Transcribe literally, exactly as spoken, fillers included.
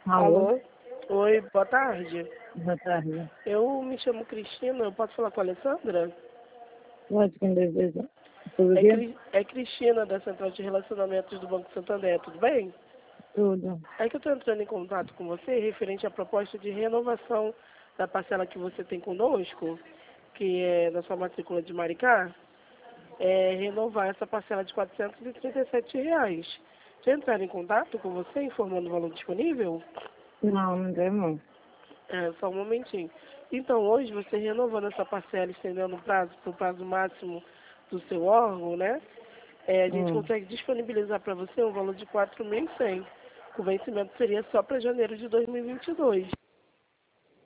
Alô? Alô? Oi, boa tarde. Boa tarde. Eu me chamo Cristina, eu posso falar com a Alessandra? Pode, quem deseja. Tudo É, bem? Cri- é Cristina, da Central de Relacionamentos do Banco Santander, tudo bem? Tudo. É que eu estou entrando em contato com você referente à proposta de renovação da parcela que você tem conosco, que é da sua matrícula de Maricá, é renovar essa parcela de quatrocentos e trinta e sete reais. Já entraram em contato com você informando o valor disponível? Não, não tem não. É, só um momentinho. Então, hoje, você renovando essa parcela, estendendo o prazo para o prazo máximo do seu órgão, né? É, a gente Hum. consegue disponibilizar para você um valor de quatro mil e cem. O vencimento seria só para janeiro de dois mil e vinte e dois.